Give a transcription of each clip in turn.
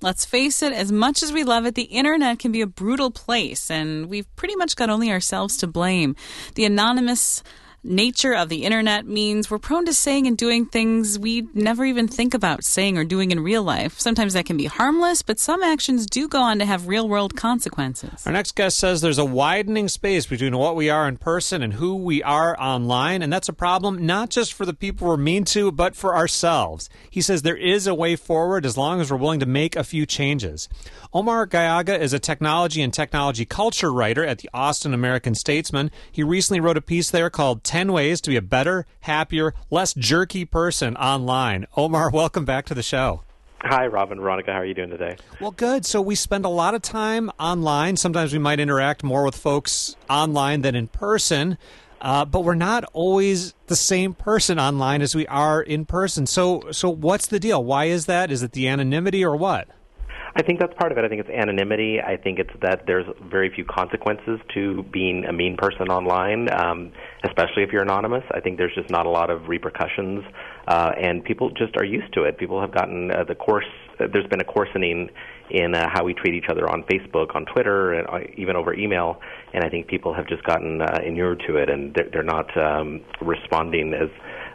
Let's face it, as much as we love it, the internet can be a brutal place, and we've pretty much got only ourselves to blame. The anonymous nature of the internet means we're prone to saying and doing things we never even think about saying or doing in real life. Sometimes that can be harmless, but some actions do go on to have real-world consequences. Our next guest says there's a widening space between what we are in person and who we are online, and that's a problem not just for the people we're mean to, but for ourselves. He says there is a way forward as long as we're willing to make a few changes. Omar Gallaga is a technology and technology culture writer at the Austin American-Statesman. He recently wrote a piece there called 10 Ways to be a Better, Happier, Less Jerky Person Online. Omar, welcome back to the show. Hi, Rob and Veronica. How are you doing today? Well, good. So we spend a lot of time online. Sometimes we might interact more with folks online than in person, but we're not always the same person online as we are in person. So what's the deal? Why is that? Is it the anonymity or what? I think that's part of it. I think it's anonymity. I think it's that there's very few consequences to being a mean person online, especially if you're anonymous. I think there's just not a lot of repercussions, and people just are used to it. People have gotten there's been a coarsening in how we treat each other on Facebook, on Twitter, and even over email, and I think people have just gotten inured to it, and they're not responding as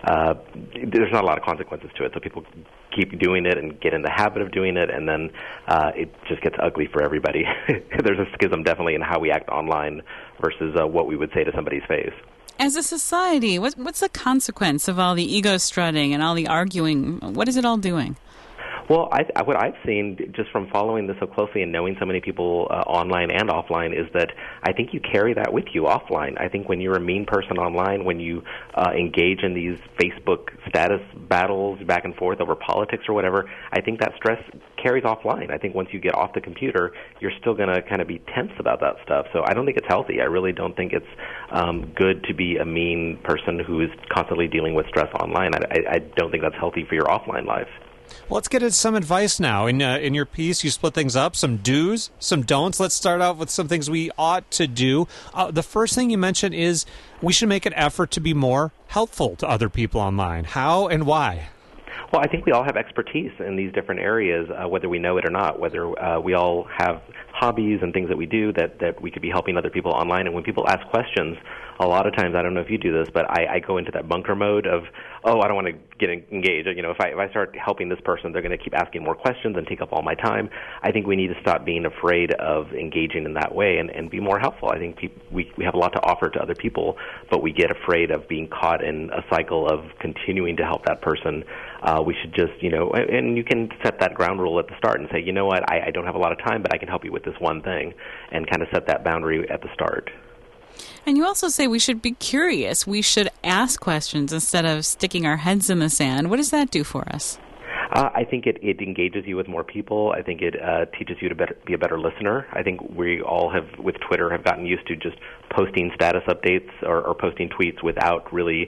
there's not a lot of consequences to it, so people keep doing it and get in the habit of doing it, and then it just gets ugly for everybody. There's a schism definitely in how we act online versus what we would say to somebody's face. As a society, what's the consequence of all the ego strutting and all the arguing? What is it all doing? Well, what I've seen just from following this so closely and knowing so many people online and offline is that I think you carry that with you offline. I think when you're a mean person online, when you engage in these Facebook status battles back and forth over politics or whatever, I think that stress carries offline. I think once you get off the computer, you're still going to kind of be tense about that stuff. So I don't think it's healthy. I really don't think it's good to be a mean person who is constantly dealing with stress online. I don't think that's healthy for your offline life. Well, let's get into some advice now. In your piece, you split things up, some do's, some don'ts. Let's start out with some things we ought to do. The first thing you mentioned is we should make an effort to be more helpful to other people online. How and why? Well, I think we all have expertise in these different areas, whether we know it or not, whether we all have hobbies and things that we do that we could be helping other people online. And when people ask questions, a lot of times, I don't know if you do this, but I go into that bunker mode of, I don't want to get engaged. You know, if I start helping this person, they're going to keep asking more questions and take up all my time. I think we need to stop being afraid of engaging in that way and be more helpful. I think we have a lot to offer to other people, but we get afraid of being caught in a cycle of continuing to help that person. We should just, and you can set that ground rule at the start and say, you know what, I don't have a lot of time, but I can help you with this one thing, and kind of set that boundary at the start. And you also say we should be curious. We should ask questions instead of sticking our heads in the sand. What does that do for us? I think it engages you with more people. I think it teaches you to be a better listener. I think we all have, with Twitter, have gotten used to just posting status updates or posting tweets without really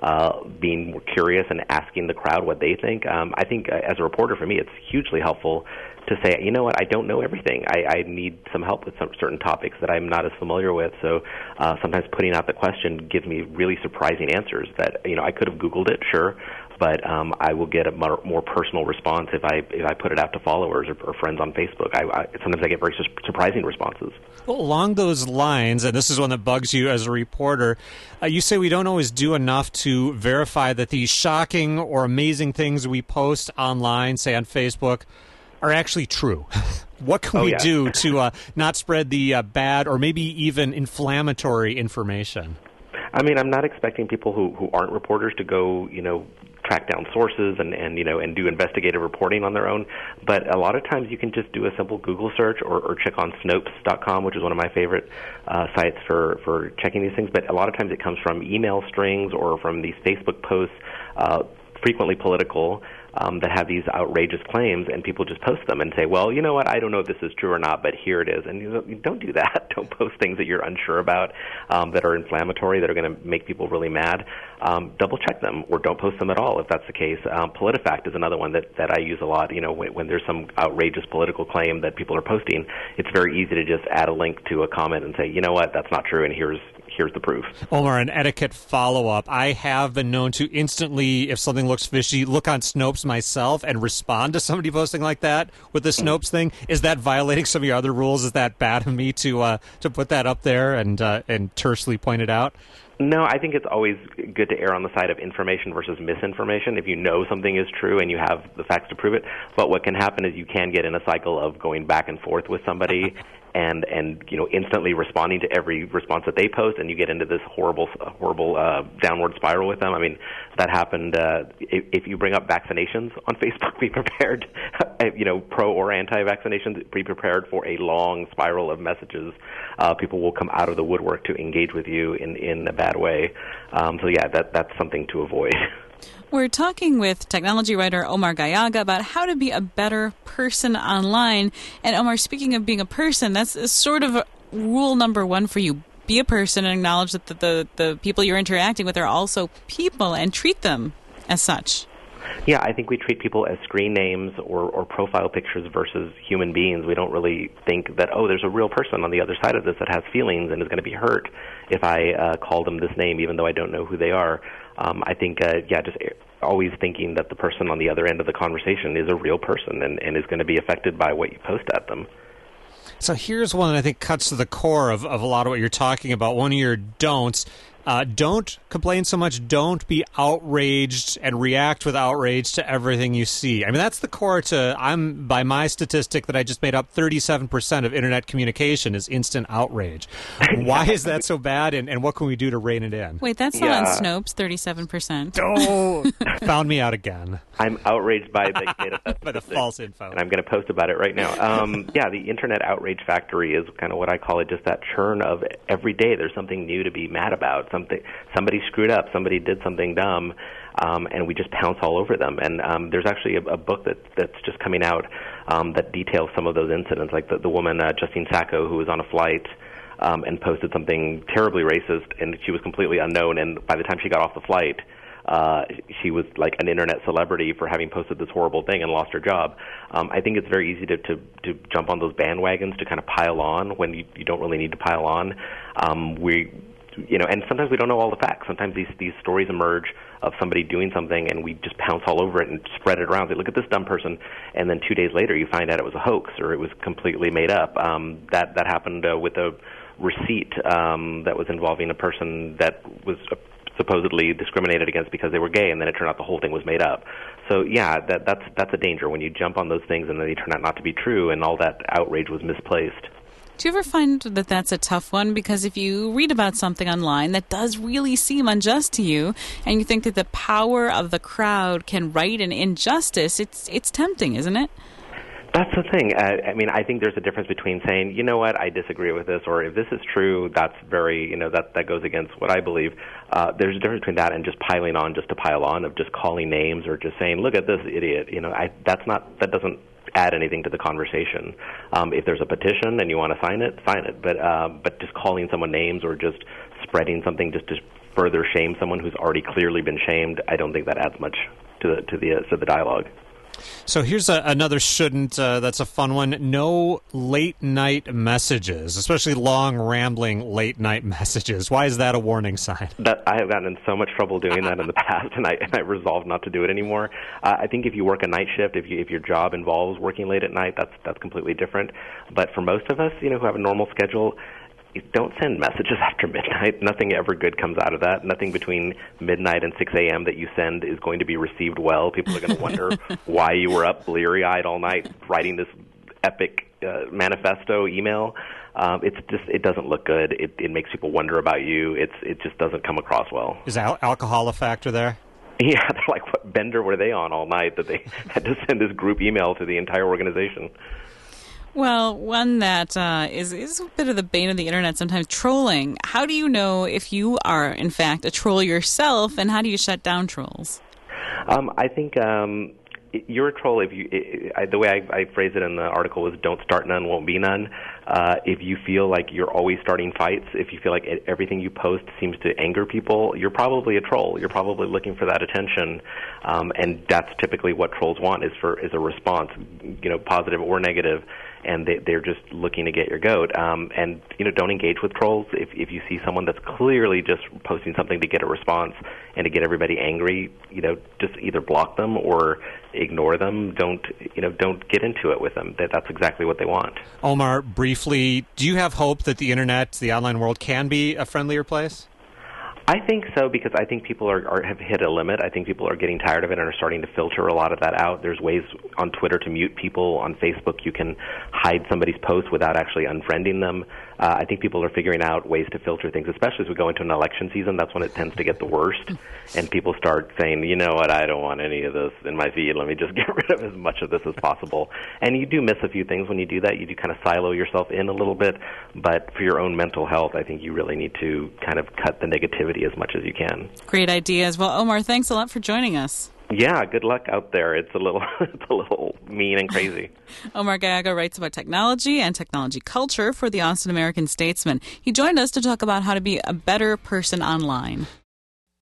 being more curious and asking the crowd what they think. I think as a reporter, for me, it's hugely helpful to say, you know what, I don't know everything. I need some help with some certain topics that I'm not as familiar with. So sometimes putting out the question gives me really surprising answers that, I could have Googled it, sure, but I will get a more personal response if I put it out to followers or friends on Facebook. Sometimes I get very surprising responses. Well, along those lines, and this is one that bugs you as a reporter, you say we don't always do enough to verify that these shocking or amazing things we post online, say on Facebook, are actually true. What can we do to not spread the bad or maybe even inflammatory information? I mean, I'm not expecting people who aren't reporters to go, track down sources and do investigative reporting on their own. But a lot of times you can just do a simple Google search or check on Snopes.com, which is one of my favorite sites for checking these things. But a lot of times it comes from email strings or from these Facebook posts, frequently political, that have these outrageous claims, and people just post them and say, well, you know what, I don't know if this is true or not, but here it is. And you don't do that. Don't post things that you're unsure about, that are inflammatory, that are going to make people really mad. Double check them, or don't post them at all if that's the case. PolitiFact is another one that I use a lot. When there's some outrageous political claim that people are posting, it's very easy to just add a link to a comment and say, you know what, that's not true, and here's here's the proof. Omar, an etiquette follow-up. I have been known to instantly, if something looks fishy, look on Snopes myself and respond to somebody posting like that with the Snopes thing. Is that violating some of your other rules? Is that bad of me to put that up there and tersely point it out? No, I think it's always good to err on the side of information versus misinformation if you know something is true and you have the facts to prove it. But what can happen is you can get in a cycle of going back and forth with somebody and instantly responding to every response that they post, and you get into this horrible downward spiral with them. I mean, that happened. If you bring up vaccinations on Facebook, be prepared. Pro or anti-vaccinations, be prepared for a long spiral of messages. People will come out of the woodwork to engage with you in a bad way. That's something to avoid. We're talking with technology writer Omar Gallaga about how to be a better person online. And Omar, speaking of being a person, that's sort of rule number one for you. Be a person and acknowledge that the people you're interacting with are also people and treat them as such. Yeah, I think we treat people as screen names or profile pictures versus human beings. We don't really think that, there's a real person on the other side of this that has feelings and is going to be hurt if I call them this name, even though I don't know who they are. I think, just always thinking that the person on the other end of the conversation is a real person and is going to be affected by what you post at them. So here's one that I think cuts to the core of a lot of what you're talking about. One of your don'ts. Don't complain so much. Don't be outraged and react with outrage to everything you see. I mean, that's the core to, by my statistic that I just made up, 37% of internet communication is instant outrage. Why is that so bad, and what can we do to rein it in? Wait, that's not on Snopes, 37%. Oh, found me out again. I'm outraged by the data by the false info. And I'm going to post about it right now. The internet outrage factory is kind of what I call it, just that churn of every day there's something new to be mad about. Somebody screwed up, somebody did something dumb, and we just pounce all over them. And there's actually a book that's just coming out that details some of those incidents, like the woman, Justine Sacco, who was on a flight and posted something terribly racist, and she was completely unknown, and by the time she got off the flight, she was like an internet celebrity for having posted this horrible thing and lost her job. I think it's very easy to jump on those bandwagons to kind of pile on when you don't really need to pile on. And sometimes we don't know all the facts. Sometimes these stories emerge of somebody doing something, and we just pounce all over it and spread it around. Say, look at this dumb person, and then 2 days later you find out it was a hoax or it was completely made up. That happened with a receipt that was involving a person that was supposedly discriminated against because they were gay, and then it turned out the whole thing was made up. So that's a danger when you jump on those things and then they turn out not to be true, and all that outrage was misplaced. Do you ever find that that's a tough one? Because if you read about something online that does really seem unjust to you, and you think that the power of the crowd can right an injustice, it's tempting, isn't it? That's the thing. I think there's a difference between saying, you know what, I disagree with this, or if this is true, that's very, that goes against what I believe. There's a difference between that and just piling on just to pile on, of just calling names or just saying, look at this idiot. That doesn't add anything to the conversation. If there's a petition and you want to sign it, sign it. But just calling someone names or just spreading something just to further shame someone who's already clearly been shamed, I don't think that adds much to the dialogue. So here's another shouldn't that's a fun one. No late-night messages, especially long, rambling late-night messages. Why is that a warning sign? I have gotten in so much trouble doing that in the past, and I resolved not to do it anymore. I think if you work a night shift, if your job involves working late at night, that's completely different. But for most of us, who have a normal schedule, don't send messages after midnight. Nothing ever good comes out of that. Nothing between midnight and 6 a.m. that you send is going to be received well. People are going to wonder why you were up bleary-eyed all night writing this epic manifesto email. It doesn't look good. It makes people wonder about you. It just doesn't come across well. Is alcohol a factor there? Yeah, they're like, what bender were they on all night that they had to send this group email to the entire organization? Well, one that is a bit of the bane of the internet sometimes, trolling. How do you know if you are, in fact, a troll yourself, and how do you shut down trolls? I think you're a troll if the way I phrased it in the article was don't start none, won't be none. If you feel like you're always starting fights, if you feel like everything you post seems to anger people, you're probably a troll. You're probably looking for that attention, and that's typically what trolls want is a response, positive or negative. and they're just looking to get your goat. And don't engage with trolls. If you see someone that's clearly just posting something to get a response and to get everybody angry, just either block them or ignore them. Don't get into it with them. That's exactly what they want. Omar, briefly, do you have hope that the internet, the online world, can be a friendlier place? I think so, because I think people have hit a limit. I think people are getting tired of it and are starting to filter a lot of that out. There's ways on Twitter to mute people. On Facebook, you can hide somebody's post without actually unfriending them. I think people are figuring out ways to filter things, especially as we go into an election season. That's when it tends to get the worst, and people start saying, you know what, I don't want any of this in my feed. Let me just get rid of as much of this as possible. And you do miss a few things when you do that. You do kind of silo yourself in a little bit, but for your own mental health, I think you really need to kind of cut the negativity as much as you can. Great ideas. Well, Omar, thanks a lot for joining us. Yeah, good luck out there. It's a little mean and crazy. Omar Gallego writes about technology and technology culture for the Austin American-Statesman. He joined us to talk about how to be a better person online.